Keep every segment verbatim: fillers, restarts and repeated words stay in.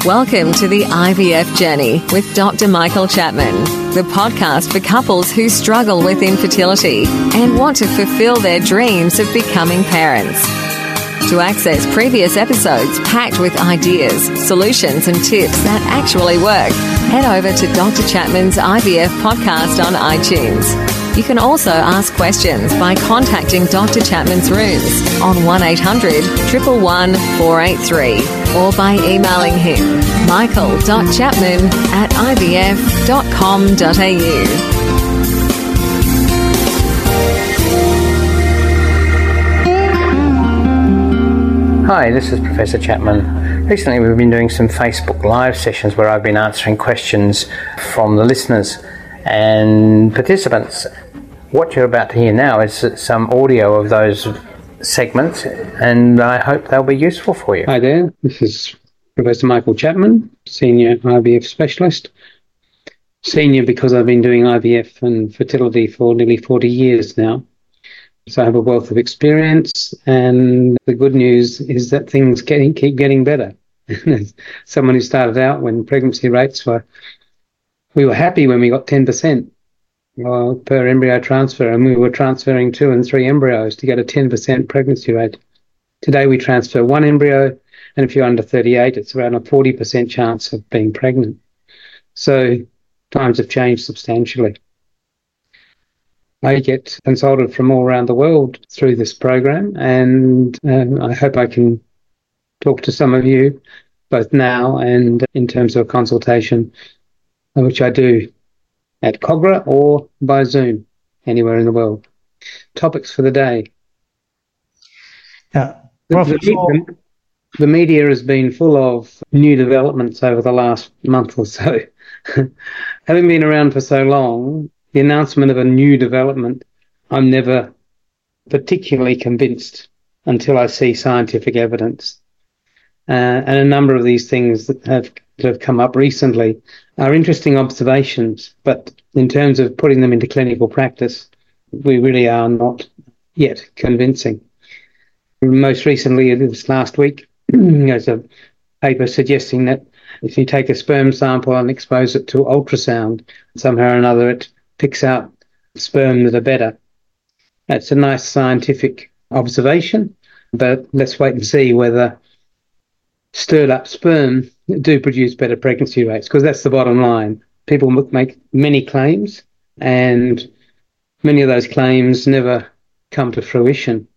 Welcome to the I V F Journey with Doctor Michael Chapman, the podcast for couples who struggle with infertility and want to fulfill their dreams of becoming parents. To access previous episodes packed with ideas, solutions and tips that actually work, head over to Doctor Chapman's I V F podcast on iTunes. You can also ask questions by contacting Doctor Chapman's rooms on one eight hundred, one one one, four eight three or by emailing him michael dot chapman at i v f dot com dot a u. Hi, this is Professor Chapman. Recently we've been doing some Facebook Live sessions where I've been answering questions from the listeners and participants. What you're about to hear now is some audio of those segments, and I hope they'll be useful for you. Hi there, this is Professor Michael Chapman, Senior I V F Specialist. Senior because I've been doing I V F and fertility for nearly forty years now. So I have a wealth of experience, and the good news is that things getting, keep getting better. As someone who started out when pregnancy rates were, we were happy when we got ten percent well, per embryo transfer, and we were transferring two and three embryos to get a ten percent pregnancy rate. Today we transfer one embryo, and if you're under thirty-eight, it's around a forty percent chance of being pregnant. So times have changed substantially. I get consulted from all around the world through this program, and uh, I hope I can talk to some of you both now and in terms of a consultation, which I do at Cogra or by Zoom anywhere in the world. Topics for the day. Yeah. The, the, the media has been full of new developments over the last month or so. Having been around for so long, the announcement of a new development, I'm never particularly convinced until I see scientific evidence. Uh, and a number of these things that have, that have come up recently are interesting observations, but in terms of putting them into clinical practice, we really are not yet convincing. Most recently, this last week, there's a paper suggesting that if you take a sperm sample and expose it to ultrasound, somehow or another it picks out sperm that are better. That's a nice scientific observation, but let's wait and see whether stirred up sperm do produce better pregnancy rates, because that's the bottom line. People make many claims, and many of those claims never come to fruition.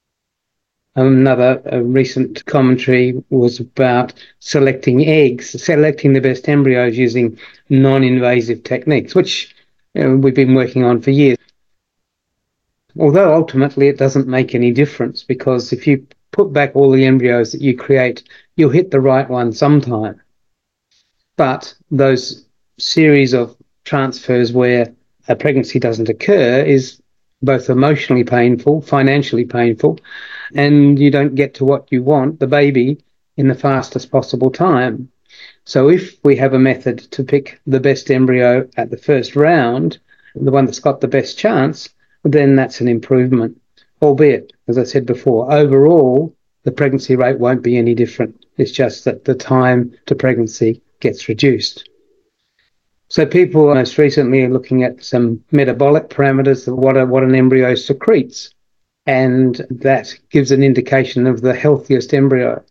Another a recent commentary was about selecting eggs, selecting the best embryos using non-invasive techniques, which you know, we've been working on for years. Although ultimately it doesn't make any difference, because if you put back all the embryos that you create, you'll hit the right one sometime. But those series of transfers where a pregnancy doesn't occur is both emotionally painful, financially painful, and you don't get to what you want, the baby, in the fastest possible time. So if we have a method to pick the best embryo at the first round, the one that's got the best chance, then that's an improvement. Albeit, as I said before, overall, the pregnancy rate won't be any different. It's just that the time to pregnancy gets reduced. So people most recently are looking at some metabolic parameters of what, a, what an embryo secretes, and that gives an indication of the healthiest embryo.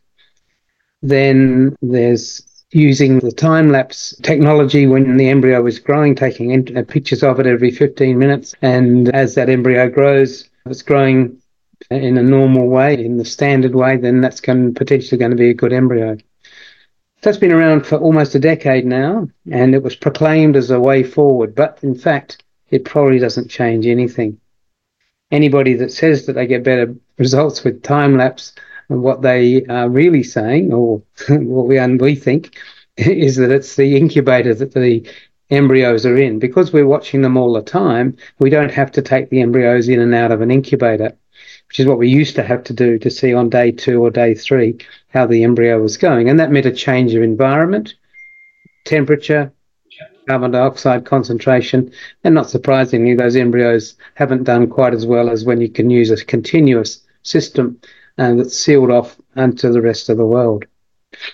Then there's using the time-lapse technology when the embryo is growing, taking in, pictures of it every fifteen minutes, and as that embryo grows, if it's growing in a normal way, in the standard way, then that's going, potentially going to be a good embryo. That's been around for almost a decade now, and it was proclaimed as a way forward, but in fact, it probably doesn't change anything. Anybody that says that they get better results with time-lapse, what they are really saying, or what we, we think, is that it's the incubator that the embryos are in. Because we're watching them all the time, we don't have to take the embryos in and out of an incubator, which is what we used to have to do to see on day two or day three how the embryo was going. And that meant a change of environment, temperature, carbon dioxide concentration, and not surprisingly, those embryos haven't done quite as well as when you can use a continuous system and that's sealed off onto the rest of the world.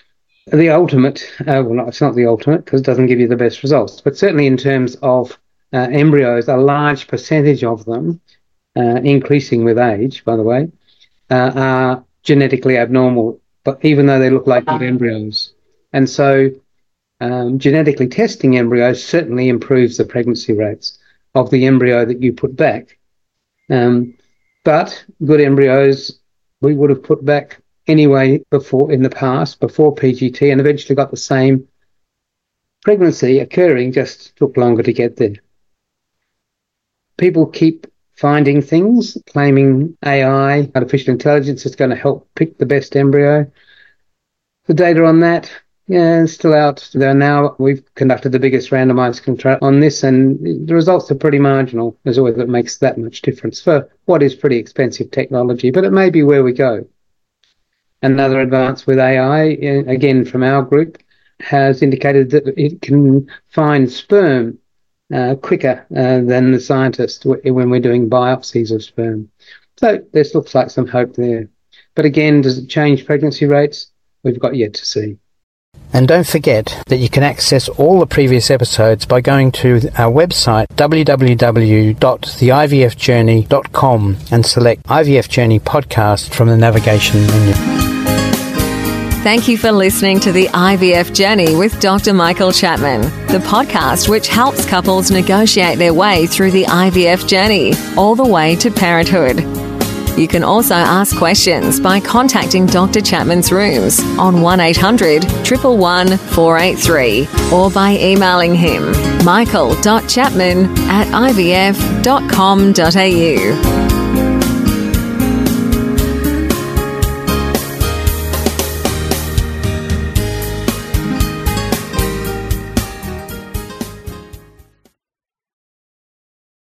the ultimate, uh, well, no, it's not the ultimate because it doesn't give you the best results, but certainly in terms of uh, embryos, a large percentage of them, uh, increasing with age, by the way, uh, are genetically abnormal, but even though they look like good embryos. And so um, genetically testing embryos certainly improves the pregnancy rates of the embryo that you put back. Um, but good embryos we would have put back anyway before in the past, before P G T, and eventually got the same pregnancy occurring, just took longer to get there. People keep finding things, claiming A I, artificial intelligence, is going to help pick the best embryo. The data on that, yeah, is still out there now. We've conducted the biggest randomized control on this, and the results are pretty marginal as whether it makes that much difference for what is pretty expensive technology, but it may be where we go. Another advance with A I, again from our group, has indicated that it can find sperm uh, quicker uh, than the scientists when we're doing biopsies of sperm. So this looks like some hope there. But again, does it change pregnancy rates? We've got yet to see. And don't forget that you can access all the previous episodes by going to our website w w w dot the I V F journey dot com and select I V F Journey Podcast from the navigation menu. Thank you for listening to the I V F Journey with Doctor Michael Chapman, the podcast which helps couples negotiate their way through the I V F journey, all the way to parenthood. You can also ask questions by contacting Doctor Chapman's rooms on one eight hundred, one one one, four eight three or by emailing him michael dot chapman at i v f dot com dot a u.